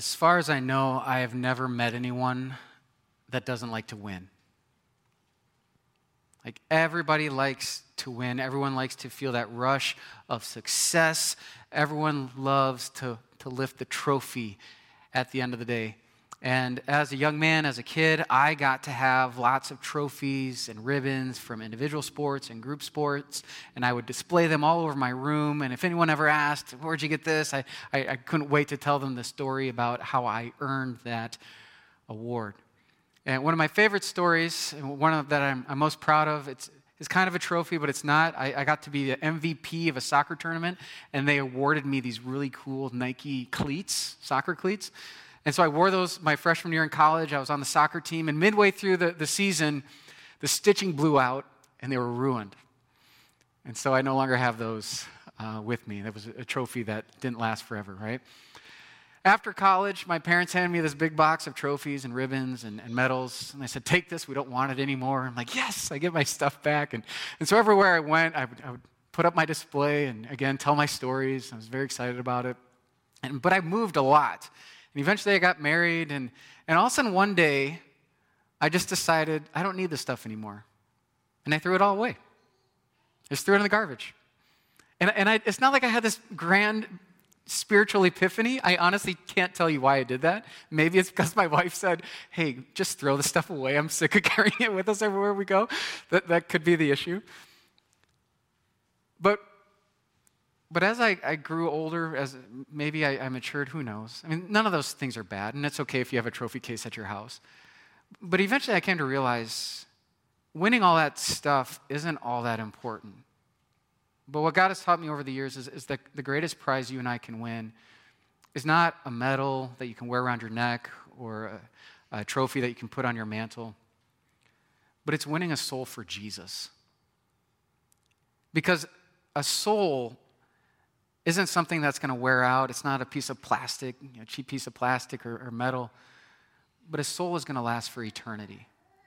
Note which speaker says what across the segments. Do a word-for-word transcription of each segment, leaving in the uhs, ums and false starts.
Speaker 1: As far as I know, I have never met anyone that doesn't like to win. Like, everybody likes to win. Everyone likes to feel that rush of success. Everyone loves to, to lift the trophy at the end of the day. And as a young man, as a kid, I got to have lots of trophies and ribbons from individual sports and group sports, and I would display them all over my room. And if anyone ever asked, where'd you get this? I, I, I couldn't wait to tell them the story about how I earned that award. And one of my favorite stories, and one of that I'm, I'm most proud of, it's, it's kind of a trophy, but it's not. I, I got to be the M V P of a soccer tournament, and they awarded me these really cool Nike cleats, soccer cleats. And so I wore those my freshman year in college. I was on the soccer team, and midway through the, the season, the stitching blew out, and they were ruined. And so I no longer have those uh, with me. That was a trophy that didn't last forever, right? After college, my parents handed me this big box of trophies and ribbons and, and medals, and they said, take this, we don't want it anymore. I'm like, yes, I get my stuff back. And, and so everywhere I went, I would, I would put up my display and, again, tell my stories. I was very excited about it. And, but I moved a lot. And eventually I got married, and, and all of a sudden one day, I just decided I don't need this stuff anymore. And I threw it all away. I just threw it in the garbage. And, and I, it's not like I had this grand spiritual epiphany. I honestly can't tell you why I did that. Maybe it's because my wife said, hey, just throw the stuff away. I'm sick of carrying it with us everywhere we go. That, that could be the issue. But But as I, I grew older, as maybe I, I matured, who knows? I mean, none of those things are bad, and it's okay if you have a trophy case at your house. But eventually I came to realize winning all that stuff isn't all that important. But what God has taught me over the years is, is that the greatest prize you and I can win is not a medal that you can wear around your neck or a, a trophy that you can put on your mantle, but it's winning a soul for Jesus. Because a soul isn't something that's going to wear out. It's not a piece of plastic, you know, cheap piece of plastic or, or metal. But a soul is going to last for eternity.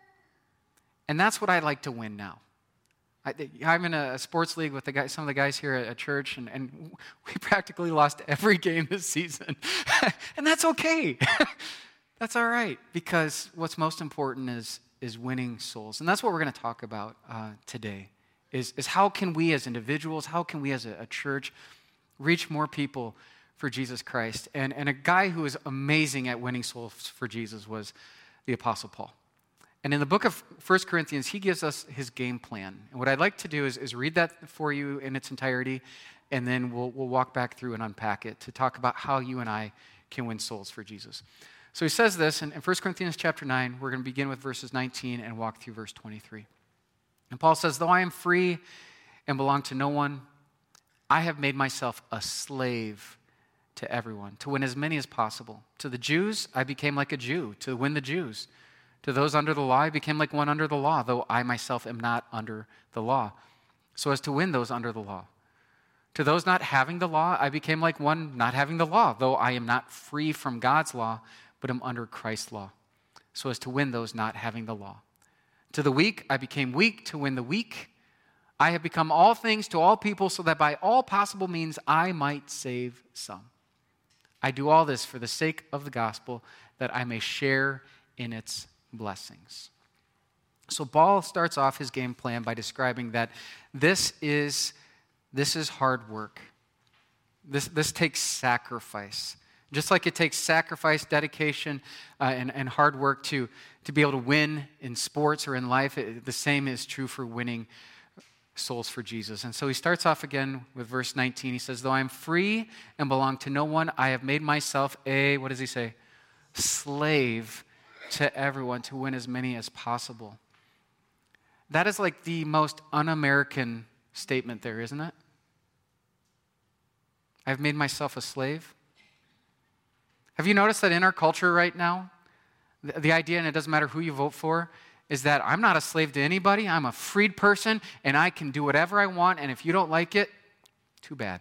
Speaker 1: And that's what I'd like to win now. I, I'm in a sports league with the guys, some of the guys here at, at church, and, and we practically lost every game this season. And that's okay. That's all right, because what's most important is, is winning souls. And that's what we're going to talk about uh, today, is, is how can we as individuals, how can we as a, a church reach more people for Jesus Christ. And, and a guy who was amazing at winning souls for Jesus was the Apostle Paul. And in the book of First Corinthians, he gives us his game plan. And what I'd like to do is, is read that for you in its entirety, and then we'll, we'll walk back through and unpack it to talk about how you and I can win souls for Jesus. So he says this in, in First Corinthians chapter nine. We're going to begin with verses nineteen and walk through verse twenty-three. And Paul says, though I am free and belong to no one, I have made myself a slave to everyone, to win as many as possible. To the Jews, I became like a Jew, to win the Jews. To those under the law, I became like one under the law, though I myself am not under the law, so as to win those under the law. To those not having the law, I became like one not having the law, though I am not free from God's law, but am under Christ's law, so as to win those not having the law. To the weak, I became weak to win the weak. I have become all things to all people, so that by all possible means I might save some. I do all this for the sake of the gospel, that I may share in its blessings. So Paul starts off his game plan by describing that this is, this is hard work. This, this takes sacrifice. Just like it takes sacrifice, dedication, uh, and, and hard work to, to be able to win in sports or in life, it, the same is true for winning souls for Jesus. And so he starts off again with verse nineteen. He says, though I am free and belong to no one, I have made myself a, what does he say? Slave to everyone to win as many as possible. That is like the most un-American statement there, isn't it? I've made myself a slave. Have you noticed that in our culture right now, the, the idea, and it doesn't matter who you vote for, is that I'm not a slave to anybody. I'm a freed person, and I can do whatever I want, and if you don't like it, too bad.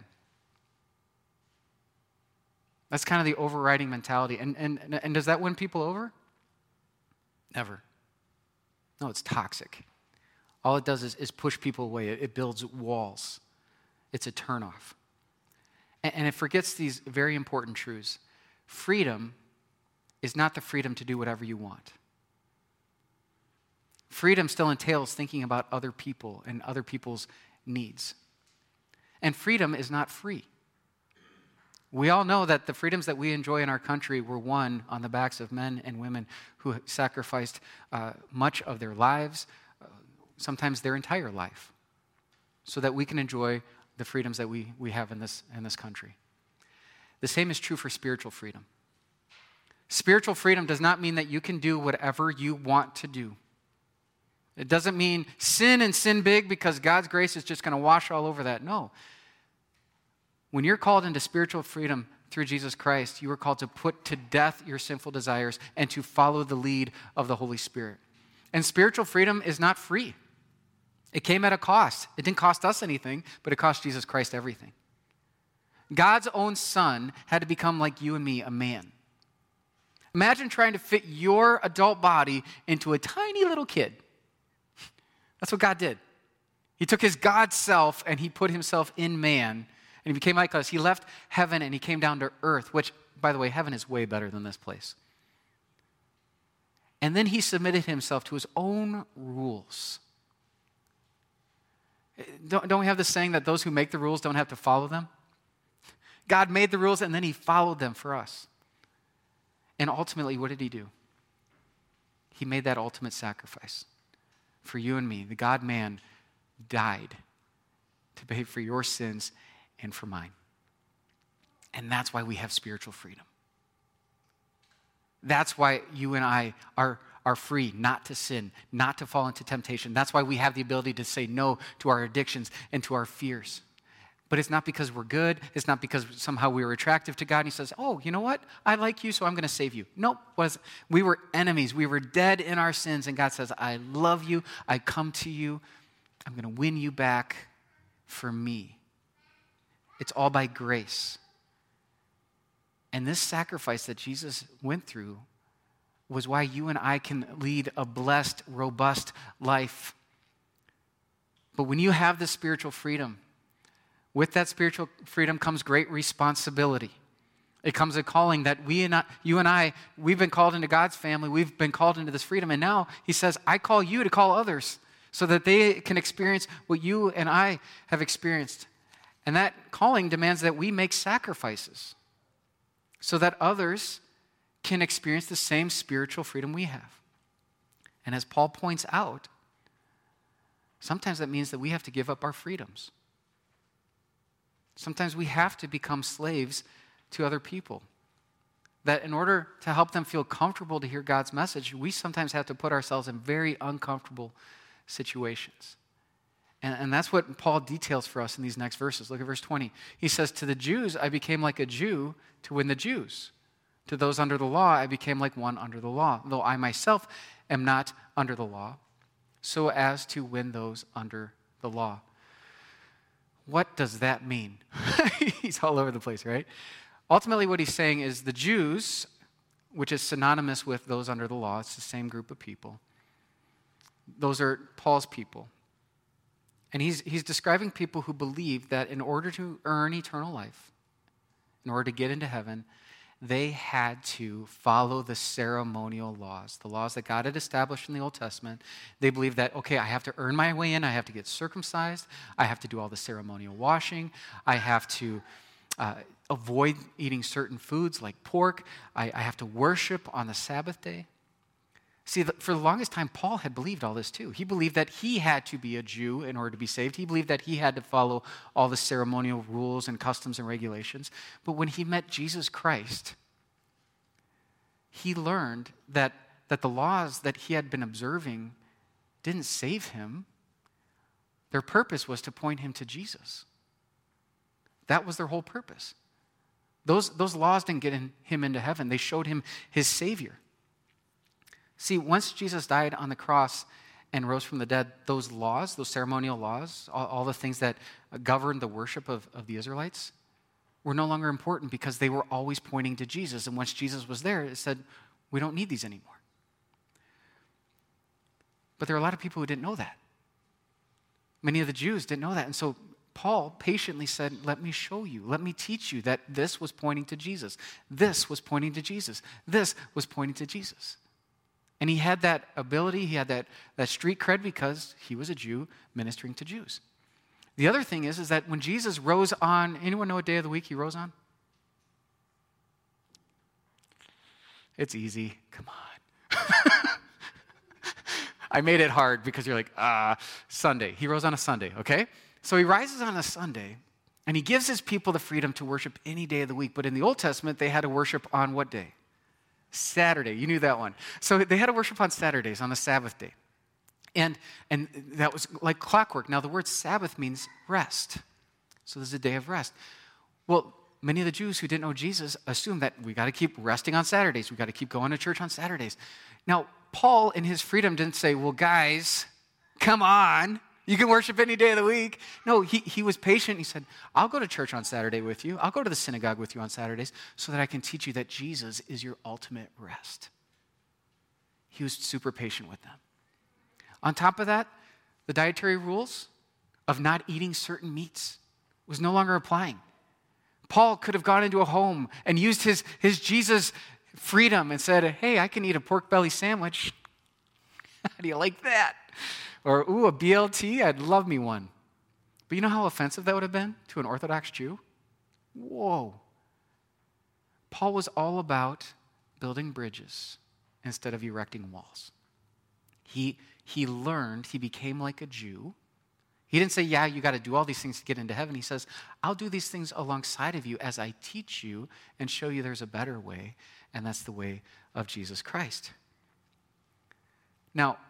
Speaker 1: That's kind of the overriding mentality. And, and, and does that win people over? Never. No, it's toxic. All it does is, is push people away. It, it builds walls. It's a turnoff. And, and it forgets these very important truths. Freedom is not the freedom to do whatever you want. Freedom still entails thinking about other people and other people's needs. And freedom is not free. We all know that the freedoms that we enjoy in our country were won on the backs of men and women who sacrificed uh, much of their lives, uh, sometimes their entire life, so that we can enjoy the freedoms that we, we have in this, in this country. The same is true for spiritual freedom. Spiritual freedom does not mean that you can do whatever you want to do. It doesn't mean sin and sin big because God's grace is just going to wash all over that. No. When you're called into spiritual freedom through Jesus Christ, you are called to put to death your sinful desires and to follow the lead of the Holy Spirit. And spiritual freedom is not free. It came at a cost. It didn't cost us anything, but it cost Jesus Christ everything. God's own Son had to become like you and me, a man. Imagine trying to fit your adult body into a tiny little kid. That's what God did. He took his God self and he put himself in man. And he became like us. He left heaven and he came down to earth, which, by the way, heaven is way better than this place. And then he submitted himself to his own rules. Don't, don't we have this saying that those who make the rules don't have to follow them? God made the rules and then he followed them for us. And ultimately, what did he do? He made that ultimate sacrifice for you and me. The God-man died to pay for your sins and for mine. And that's why we have spiritual freedom. That's why you and I are, are free not to sin, not to fall into temptation. That's why we have the ability to say no to our addictions and to our fears. But it's not because we're good. It's not because somehow we were attractive to God. And he says, oh, you know what? I like you, so I'm going to save you. Nope. Was we were enemies. We were dead in our sins. And God says, I love you. I come to you. I'm going to win you back for me. It's all by grace. And this sacrifice that Jesus went through was why you and I can lead a blessed, robust life. But when you have this spiritual freedom, with that spiritual freedom comes great responsibility. It comes a calling that we and I, you and I, we've been called into God's family. We've been called into this freedom. And now he says, I call you to call others so that they can experience what you and I have experienced. And that calling demands that we make sacrifices so that others can experience the same spiritual freedom we have. And as Paul points out, sometimes that means that we have to give up our freedoms. Sometimes we have to become slaves to other people. That in order to help them feel comfortable to hear God's message, we sometimes have to put ourselves in very uncomfortable situations. And, and that's what Paul details for us in these next verses. Look at verse twenty. He says, to the Jews, I became like a Jew to win the Jews. To those under the law, I became like one under the law, though I myself am not under the law, so as to win those under the law. What does that mean? He's all over the place, right? Ultimately, what he's saying is the Jews, which is synonymous with those under the law, it's the same group of people. Those are Paul's people. And he's, he's describing people who believe that in order to earn eternal life, in order to get into heaven, they had to follow the ceremonial laws, the laws that God had established in the Old Testament. They believed that, okay, I have to earn my way in. I have to get circumcised. I have to do all the ceremonial washing. I have to uh, avoid eating certain foods like pork. I, I have to worship on the Sabbath day. See, for the longest time, Paul had believed all this too. He believed that he had to be a Jew in order to be saved. He believed that he had to follow all the ceremonial rules and customs and regulations. But when he met Jesus Christ, he learned that, that the laws that he had been observing didn't save him. Their purpose was to point him to Jesus. That was their whole purpose. Those, those laws didn't get in, him into heaven. They showed him his Savior. See, once Jesus died on the cross and rose from the dead, those laws, those ceremonial laws, all, all the things that governed the worship of, of the Israelites were no longer important because they were always pointing to Jesus. And once Jesus was there, it said, we don't need these anymore. But there are a lot of people who didn't know that. Many of the Jews didn't know that. And so Paul patiently said, let me show you, let me teach you that this was pointing to Jesus. This was pointing to Jesus. This was pointing to Jesus. And he had that ability, he had that, that street cred because he was a Jew ministering to Jews. The other thing is, is that when Jesus rose on, anyone know what day of the week he rose on? It's easy. Come on. I made it hard because you're like, ah, Sunday. He rose on a Sunday, okay? So he rises on a Sunday, and he gives his people the freedom to worship any day of the week. But in the Old Testament, they had to worship on what day? Saturday. You knew that one. So they had to worship on Saturdays, on the Sabbath day. And, and that was like clockwork. Now, the word Sabbath means rest. So this is a day of rest. Well, many of the Jews who didn't know Jesus assumed that we got to keep resting on Saturdays. We got to keep going to church on Saturdays. Now, Paul, in his freedom, didn't say, well, guys, come on. You can worship any day of the week. No, he, he was patient. He said, I'll go to church on Saturday with you. I'll go to the synagogue with you on Saturdays so that I can teach you that Jesus is your ultimate rest. He was super patient with them. On top of that, the dietary rules of not eating certain meats was no longer applying. Paul could have gone into a home and used his, his Jesus freedom and said, hey, I can eat a pork belly sandwich. How do you like that? Or, ooh, a B L T, I'd love me one. But you know how offensive that would have been to an Orthodox Jew? Whoa. Paul was all about building bridges instead of erecting walls. He, he learned, he became like a Jew. He didn't say, yeah, you got to do all these things to get into heaven. He says, I'll do these things alongside of you as I teach you and show you there's a better way, and that's the way of Jesus Christ. Now,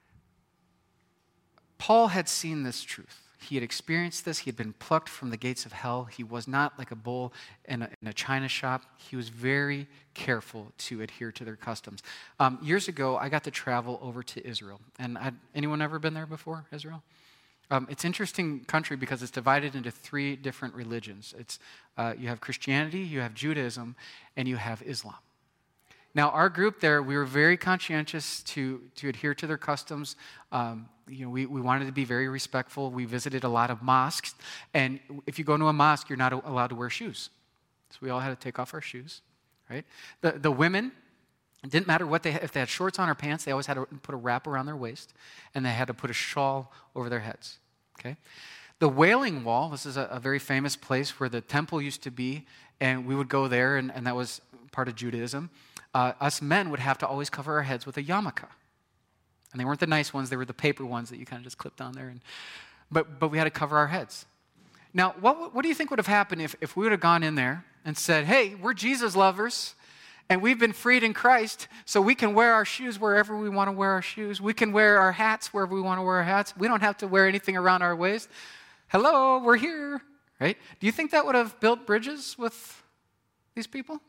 Speaker 1: Paul had seen this truth. He had experienced this. He had been plucked from the gates of hell. He was not like a bull in a, in a china shop. He was very careful to adhere to their customs. Um, years ago, I got to travel over to Israel. And I'd, anyone ever been there before, Israel? Um, it's an interesting country because it's divided into three different religions. It's uh, you have Christianity, you have Judaism, and you have Islam. Now, our group there, we were very conscientious to, to adhere to their customs. Um, you know, we, we wanted to be very respectful. We visited a lot of mosques. And if you go to a mosque, you're not allowed to wear shoes. So we all had to take off our shoes, right? The, the women, it didn't matter what they had. If they had shorts on or pants, they always had to put a wrap around their waist. And they had to put a shawl over their heads, okay? The Wailing Wall, this is a, a very famous place where the temple used to be. And we would go there, and, and that was part of Judaism. Uh, us men would have to always cover our heads with a yarmulke. And they weren't the nice ones, they were the paper ones that you kind of just clipped on there. And, but, but we had to cover our heads. Now, what, what do you think would have happened if, if we would have gone in there and said, hey, we're Jesus lovers, and we've been freed in Christ, so we can wear our shoes wherever we want to wear our shoes. We can wear our hats wherever we want to wear our hats. We don't have to wear anything around our waist. Hello, we're here, right? Do you think that would have built bridges with these people?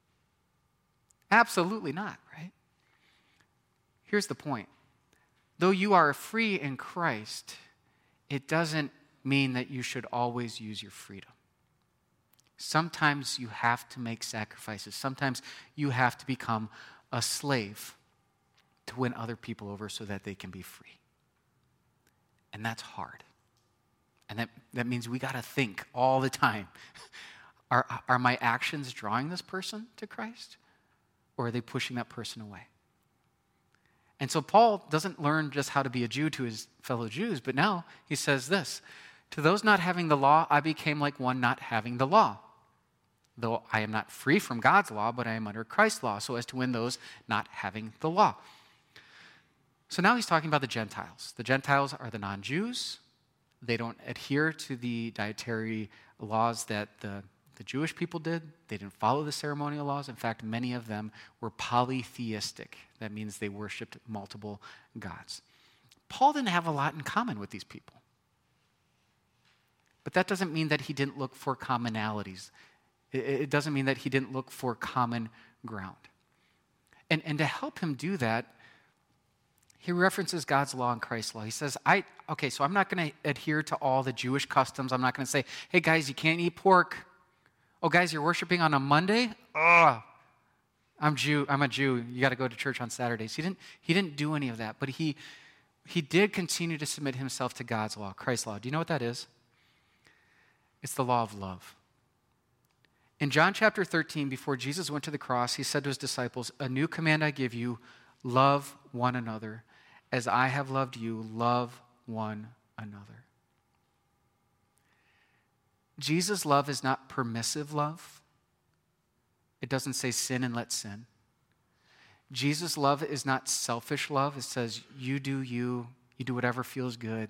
Speaker 1: Absolutely not, right? Here's the point. Though you are free in Christ, it doesn't mean that you should always use your freedom. Sometimes you have to make sacrifices. Sometimes you have to become a slave to win other people over so that they can be free. And that's hard. And that, that means we got to think all the time. Are, are my actions drawing this person to Christ? Or are they pushing that person away? And so Paul doesn't learn just how to be a Jew to his fellow Jews, but now he says this, to those not having the law, I became like one not having the law. Though I am not free from God's law, but I am under Christ's law, so as to win those not having the law. So now he's talking about the Gentiles. The Gentiles are the non-Jews. They don't adhere to the dietary laws that the The Jewish people did. They didn't follow the ceremonial laws. In fact, many of them were polytheistic. That means they worshiped multiple gods. Paul didn't have a lot in common with these people. But that doesn't mean that he didn't look for commonalities. It doesn't mean that he didn't look for common ground. And, and to help him do that, he references God's law and Christ's law. He says, I okay, so I'm not going to adhere to all the Jewish customs. I'm not going to say, hey, guys, you can't eat pork. Oh, guys, you're worshiping on a Monday? Oh, I'm Jew. I'm a Jew. You got to go to church on Saturdays. He didn't, he didn't do any of that, but he, he did continue to submit himself to God's law, Christ's law. Do you know what that is? It's the law of love. In John chapter thirteen, before Jesus went to the cross, he said to his disciples, "A new command I give you, love one another. As I have loved you, love one another." Jesus' love is not permissive love. It doesn't say sin and let sin. Jesus' love is not selfish love. It says you do you, you do whatever feels good.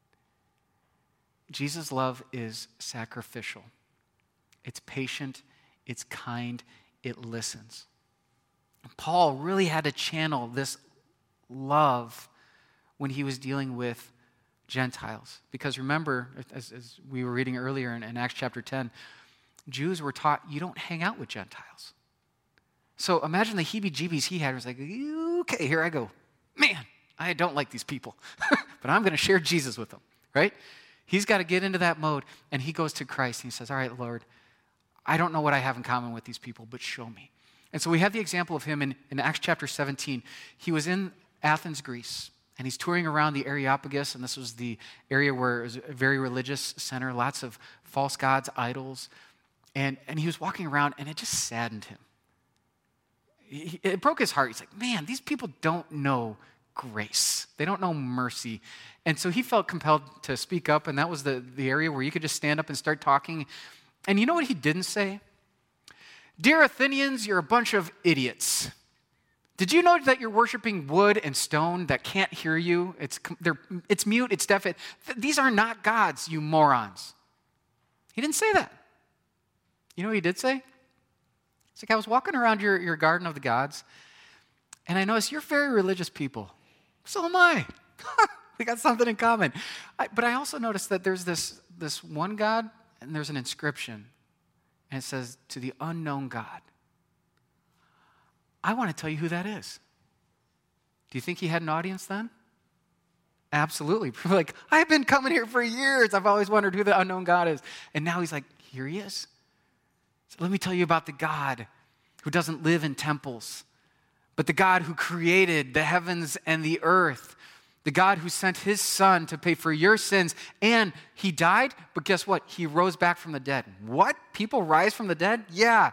Speaker 1: Jesus' love is sacrificial. It's patient, it's kind, it listens. Paul really had to channel this love when he was dealing with Gentiles. Because remember, as, as we were reading earlier in, in Acts chapter ten, Jews were taught you don't hang out with Gentiles. So imagine the heebie-jeebies he had. It was like, okay, here I go. Man, I don't like these people, but I'm going to share Jesus with them, right? He's got to get into that mode, and he goes to Christ, and he says, all right, Lord, I don't know what I have in common with these people, but show me. And so we have the example of him in, in Acts chapter seventeen. He was in Athens, Greece, and he's touring around the Areopagus, and this was the area where it was a very religious center, lots of false gods, idols, and, and he was walking around, and it just saddened him. He, it broke his heart. He's like, man, these people don't know grace. They don't know mercy. And so he felt compelled to speak up, and that was the, the area where you could just stand up and start talking. And you know what he didn't say? Dear Athenians, you're a bunch of idiots. Did you know that you're worshiping wood and stone that can't hear you? It's, they're, it's mute, it's deaf. It, these are not gods, you morons. He didn't say that. You know what he did say? It's like, I was walking around your, your garden of the gods, and I noticed you're very religious people. So am I. We got something in common. I, but I also noticed that there's this, this one God, and there's an inscription, and it says, to the unknown God. I want to tell you who that is. Do you think he had an audience then? Absolutely. Like, I've been coming here for years. I've always wondered who the unknown God is. And now he's like, here he is. So let me tell you about the God who doesn't live in temples, but the God who created the heavens and the earth, the God who sent his son to pay for your sins, and he died, but guess what? He rose back from the dead. What? People rise from the dead? Yeah.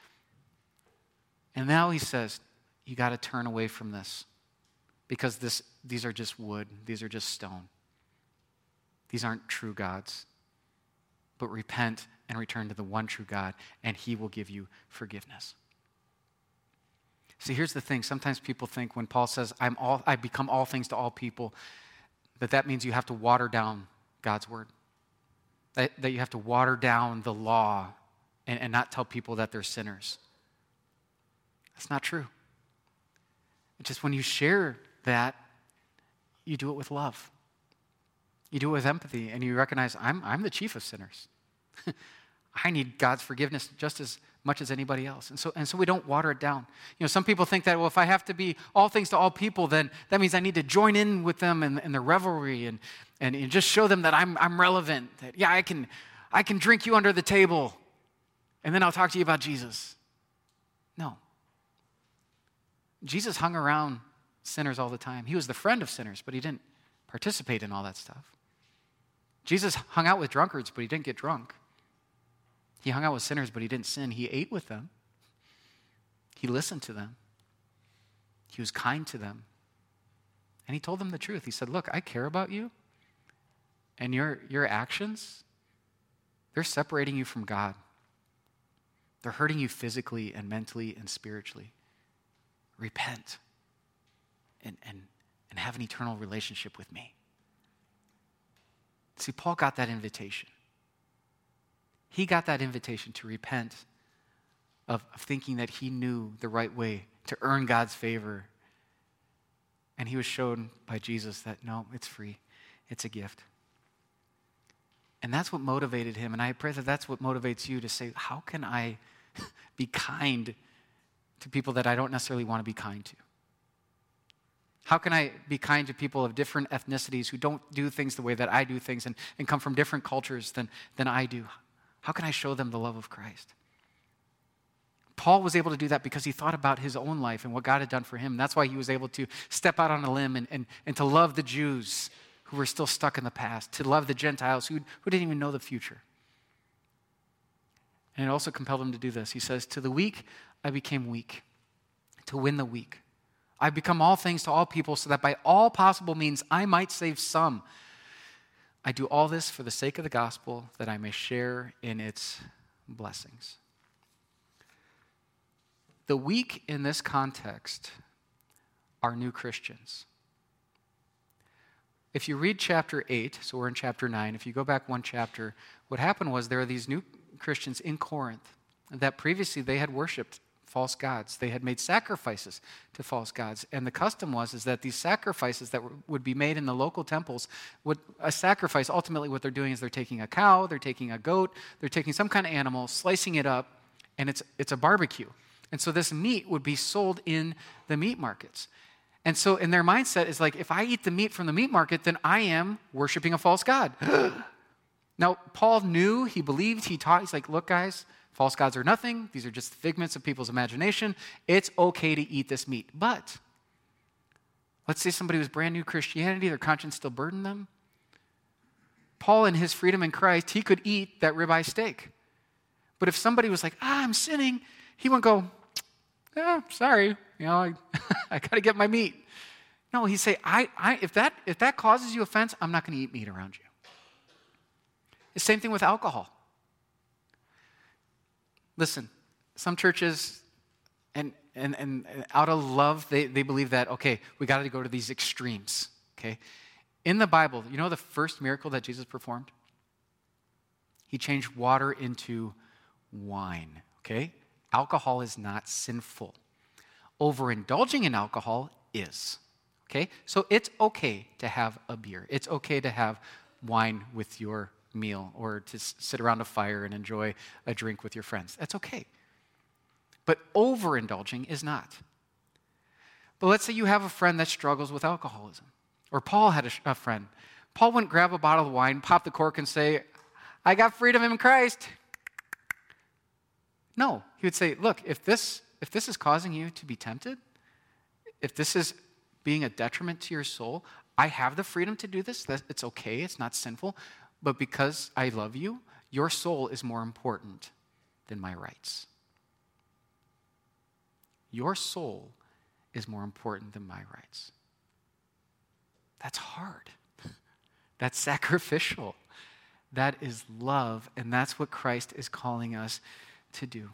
Speaker 1: And now he says, you got to turn away from this because this, these are just wood. These are just stone. These aren't true gods. But repent and return to the one true God, and he will give you forgiveness. See, here's the thing. Sometimes people think when Paul says, I'm all, I become all things to all people, that that means you have to water down God's word. That, that you have to water down the law and, and not tell people that they're sinners. That's not true. It's just when you share that, you do it with love. You do it with empathy, and you recognize, I'm, I'm the chief of sinners. I need God's forgiveness just as much as anybody else. And so, and so we don't water it down. You know, some people think that, well, if I have to be all things to all people, then that means I need to join in with them in, in the revelry and, and, and just show them that I'm, I'm relevant. That, yeah, I can, I can drink you under the table, and then I'll talk to you about Jesus. No. Jesus hung around sinners all the time. He was the friend of sinners, but he didn't participate in all that stuff. Jesus hung out with drunkards, but he didn't get drunk. He hung out with sinners, but he didn't sin. He ate with them. He listened to them. He was kind to them. And he told them the truth. He said, look, I care about you, and your, your actions, they're separating you from God. They're hurting you physically and mentally and spiritually. Repent and, and, and have an eternal relationship with me. See, Paul got that invitation. He got that invitation to repent of, of thinking that he knew the right way to earn God's favor. And he was shown by Jesus that, no, it's free. It's a gift. And that's what motivated him. And I pray that that's what motivates you to say, how can I be kind to people that I don't necessarily want to be kind to? How can I be kind to people of different ethnicities who don't do things the way that I do things and, and come from different cultures than, than I do? How can I show them the love of Christ? Paul was able to do that because he thought about his own life and what God had done for him. That's why he was able to step out on a limb and, and, and to love the Jews who were still stuck in the past, to love the Gentiles who, who didn't even know the future. And it also compelled him to do this. He says, to the weak, I became weak, to win the weak. I become all things to all people so that by all possible means I might save some. I do all this for the sake of the gospel, that I may share in its blessings. The weak in this context are new Christians. If you read chapter eight, so we're in chapter nine, if you go back one chapter, what happened was there are these new Christians in Corinth that previously they had worshipped false gods. They had made sacrifices to false gods. And the custom was is that these sacrifices that were, would be made in the local temples, would, a sacrifice, ultimately what they're doing is they're taking a cow, they're taking a goat, they're taking some kind of animal, slicing it up, and it's it's a barbecue. And so this meat would be sold in the meat markets. And so in their mindset is like, if I eat the meat from the meat market, then I am worshiping a false god. Now, Paul knew, he believed, he taught, he's like, look, guys, false gods are nothing. These are just figments of people's imagination. It's okay to eat this meat. But let's say somebody was brand new Christianity, their conscience still burdened them. Paul, in his freedom in Christ, he could eat that ribeye steak. But if somebody was like, ah, I'm sinning, he wouldn't go, yeah, sorry, you know, I, I got to get my meat. No, he'd say, I, I, if that, if that causes you offense, I'm not going to eat meat around you. The same thing with alcohol. Listen, some churches, and, and, and out of love, they, they believe that, okay, we got to go to these extremes, okay? In the Bible, you know the first miracle that Jesus performed? He changed water into wine, okay? Alcohol is not sinful. Overindulging in alcohol is, okay? So it's okay to have a beer. It's okay to have wine with your meal or to sit around a fire and enjoy a drink with your friends. That's okay. But overindulging is not. But let's say you have a friend that struggles with alcoholism. Or Paul had a, a friend. Paul wouldn't grab a bottle of wine, pop the cork, and say, I got freedom in Christ. No, he would say, look, if this if this is causing you to be tempted, if this is being a detriment to your soul, I have the freedom to do this. It's okay. It's not sinful. But because I love you, your soul is more important than my rights. Your soul is more important than my rights. That's hard. That's sacrificial. That is love, and that's what Christ is calling us to do.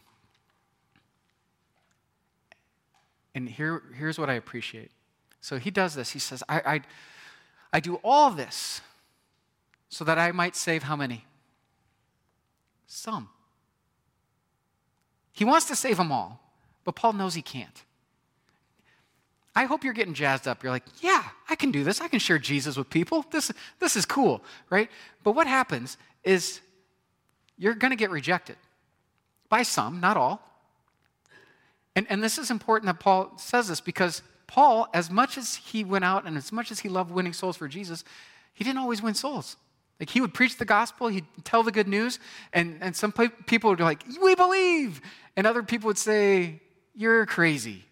Speaker 1: And here, here's what I appreciate. So he does this. He says, I, I, I do all this so that I might save how many? Some. He wants to save them all, but Paul knows he can't. I hope you're getting jazzed up. You're like, yeah, I can do this. I can share Jesus with people. This, this is cool, right? But what happens is you're going to get rejected by some, not all. And, and this is important that Paul says this because Paul, as much as he went out and as much as he loved winning souls for Jesus, he didn't always win souls. Like he would preach the gospel, he'd tell the good news, and, and some people would be like, we believe. And other people would say, you're crazy.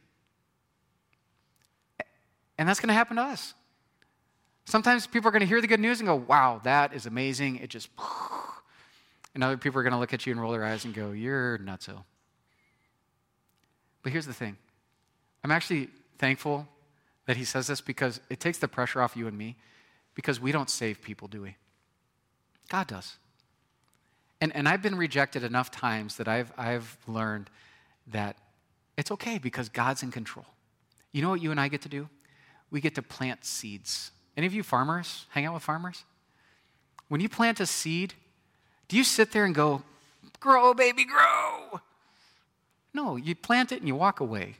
Speaker 1: And that's going to happen to us. Sometimes people are going to hear the good news and go, wow, that is amazing. It just, and other people are going to look at you and roll their eyes and go, you're nutso. But here's the thing. I'm actually thankful that he says this because it takes the pressure off you and me because we don't save people, do we? God does. And and I've been rejected enough times that I've I've learned that it's okay because God's in control. You know what you and I get to do? We get to plant seeds. Any of you farmers hang out with farmers? When you plant a seed, do you sit there and go, grow, baby, grow? No, you plant it and you walk away.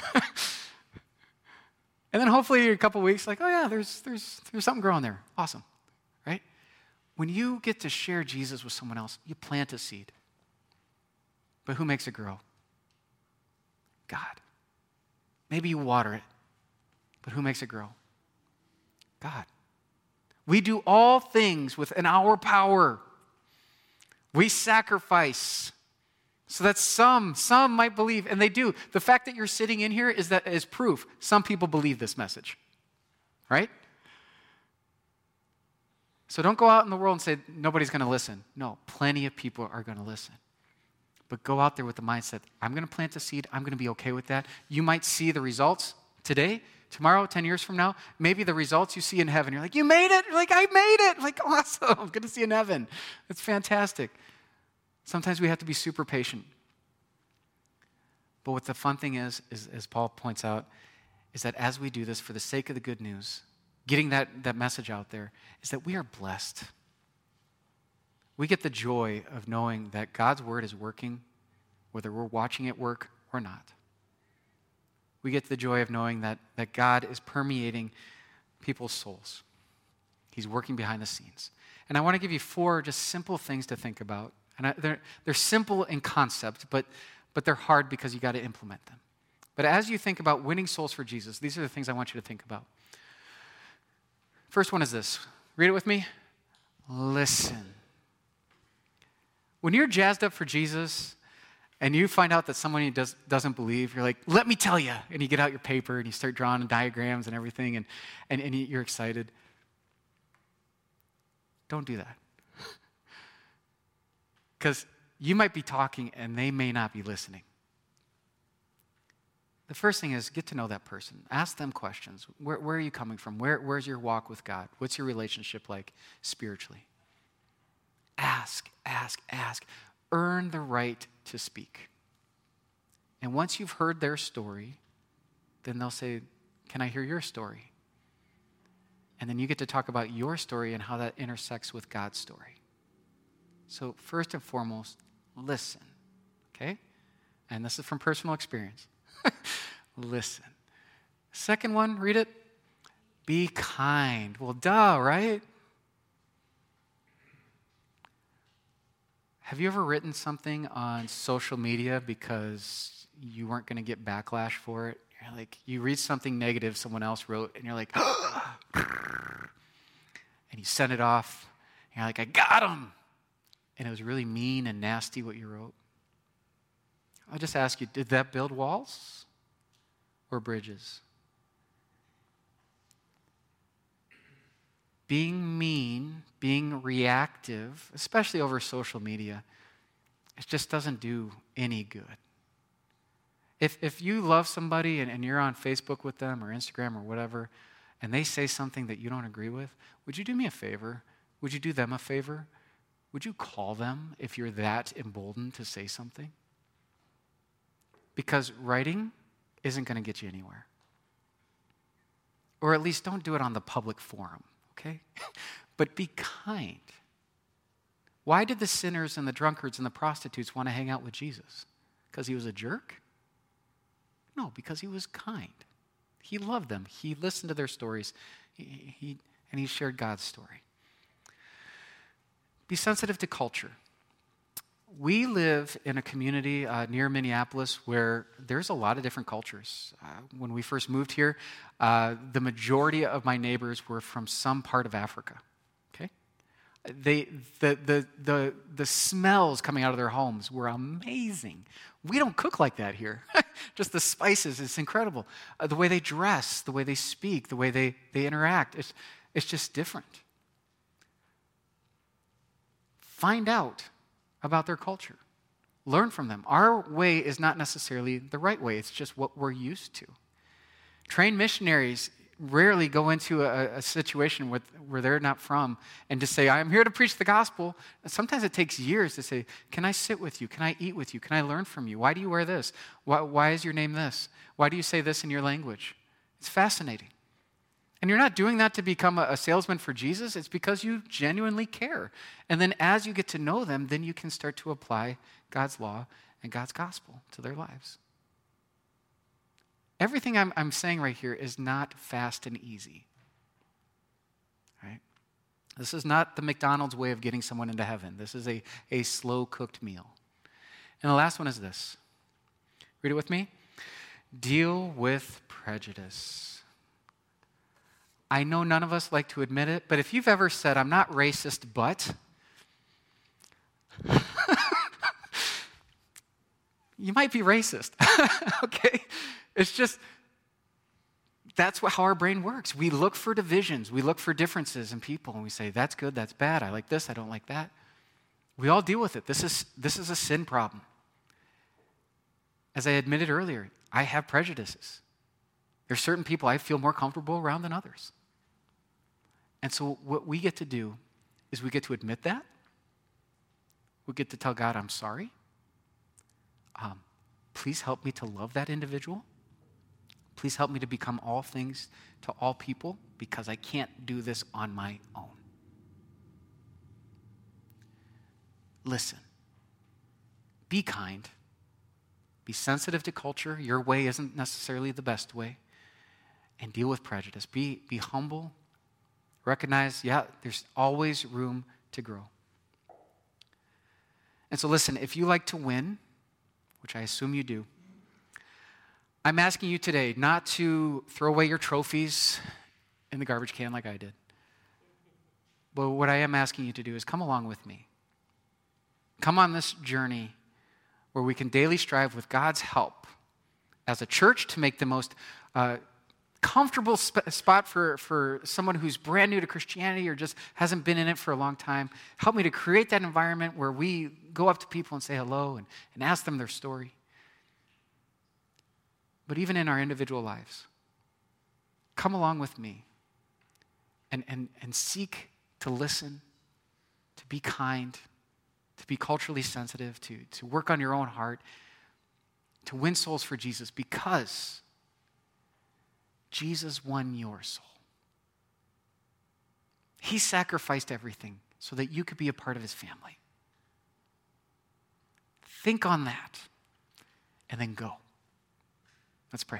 Speaker 1: And then hopefully in a couple weeks, like, oh yeah, there's there's there's something growing there. Awesome, right? When you get to share Jesus with someone else, you plant a seed. But who makes it grow? God. Maybe you water it, but who makes it grow? God. We do all things within our power. We sacrifice so that some, some might believe, and they do. The fact that you're sitting in here is that is proof. Some people believe this message, right? So don't go out in the world and say, nobody's going to listen. No, plenty of people are going to listen. but go out there with the mindset, I'm going to plant a seed. I'm going to be okay with that. You might see the results today, tomorrow, ten years from now. Maybe the results you see in heaven. You're like, you made it. You're like, I made it. Like, awesome. I'm going to see in heaven. It's fantastic. Sometimes we have to be super patient. But what the fun thing is, is, as Paul points out, is that as we do this for the sake of the good news, getting that, that message out there, is that we are blessed. We get the joy of knowing that God's word is working, whether we're watching it work or not. We get the joy of knowing that, that God is permeating people's souls. He's working behind the scenes. And I want to give you four just simple things to think about. And I, they're, they're simple in concept, but, but they're hard because you got to implement them. But as you think about winning souls for Jesus, these are the things I want you to think about. First one is this. Read it with me. Listen. When you're jazzed up for Jesus and you find out that someone does, doesn't believe, you're like, let me tell you. And you get out your paper and you start drawing diagrams and everything, and, and, and you're excited. Don't do that. Because you might be talking and they may not be listening. The first thing is get to know that person. Ask them questions. Where, where are you coming from? Where, where's your walk with God? What's your relationship like spiritually? Ask, ask, ask. Earn the right to speak. And once you've heard their story, then they'll say, can I hear your story? And then you get to talk about your story and how that intersects with God's story. So first and foremost, listen, okay? And this is from personal experience. Listen. Second one, read it. Be kind. Well, duh, right? Have you ever written something on social media because you weren't going to get backlash for it? You're like, you read something negative someone else wrote, and you're like, and you send it off, and you're like, I got him. And it was really mean and nasty what you wrote. I'll just ask you, did that build walls or bridges? Being mean, being reactive, especially over social media, it just doesn't do any good. If if you love somebody and, and you're on Facebook with them or Instagram or whatever, and they say something that you don't agree with, would you do me a favor? Would you do them a favor? Would you call them if you're that emboldened to say something? Because writing isn't going to get you anywhere. Or at least don't do it on the public forum, okay? But be kind. Why did the sinners and the drunkards and the prostitutes want to hang out with Jesus? Because he was a jerk? No, because he was kind. He loved them. He listened to their stories, he, he, and he shared God's story. Be sensitive to culture. We live in a community uh, near Minneapolis where there's a lot of different cultures. Uh, when we first moved here, uh, the majority of my neighbors were from some part of Africa. Okay, they the the the the smells coming out of their homes were amazing. We don't cook like that here. Just the spices, it's incredible. Uh, the way they dress, the way they speak, the way they they interact, it's it's just different. Find out about their culture. Learn from them. Our way is not necessarily the right way. It's just what we're used to. Trained missionaries rarely go into a, a situation with, where they're not from and to say, I'm here to preach the gospel. And sometimes it takes years to say, can I sit with you? Can I eat with you? Can I learn from you? Why do you wear this? Why, why is your name this? Why do you say this in your language? It's fascinating. And you're not doing that to become a, a salesman for Jesus. It's because you genuinely care. And then as you get to know them, then you can start to apply God's law and God's gospel to their lives. Everything I'm, I'm saying right here is not fast and easy. Right? This is not the McDonald's way of getting someone into heaven. This is a, a slow-cooked meal. And the last one is this. Read it with me. Deal with prejudice. I know none of us like to admit it, but if you've ever said, I'm not racist, but, you might be racist, okay? It's just, that's how our brain works. We look for divisions. We look for differences in people, and we say, that's good, that's bad, I like this, I don't like that. We all deal with it. This is, this is a sin problem. as I admitted earlier, I have prejudices. There's certain people I feel more comfortable around than others. And so what we get to do is we get to admit that. We get to tell God, I'm sorry. Um, please help me to love that individual. Please help me to become all things to all people because I can't do this on my own. Listen. Be kind. Be sensitive to culture. Your way isn't necessarily the best way. And deal with prejudice. Be, be humble. Recognize, yeah, there's always room to grow. And so listen, if you like to win, which I assume you do, I'm asking you today not to throw away your trophies in the garbage can like I did. But what I am asking you to do is come along with me. Come on this journey where we can daily strive with God's help as a church to make the most uh, comfortable sp- spot for, for someone who's brand new to Christianity or just hasn't been in it for a long time. Help me to create that environment where we go up to people and say hello and, and ask them their story. But even in our individual lives, come along with me and, and, and seek to listen, to be kind, to be culturally sensitive, to, to work on your own heart, to win souls for Jesus because Jesus won your soul. He sacrificed everything so that you could be a part of his family. Think on that and then go. Let's pray.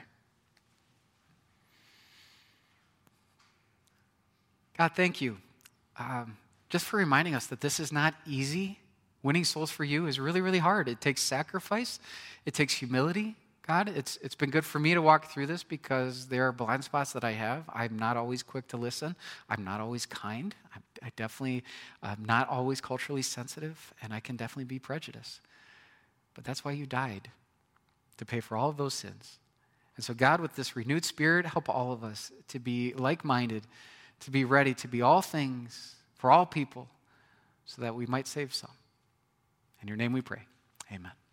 Speaker 1: God, thank you um, just for reminding us that this is not easy. Winning souls for you is really, really hard. It takes sacrifice. It takes humility. God, it's it's been good for me to walk through this because there are blind spots that I have. I'm not always quick to listen. I'm not always kind. I'm, I definitely am not always culturally sensitive, and I can definitely be prejudiced. But that's why you died, to pay for all of those sins. And so God, with this renewed spirit, help all of us to be like-minded, to be ready to be all things for all people so that we might save some. In your name we pray. Amen.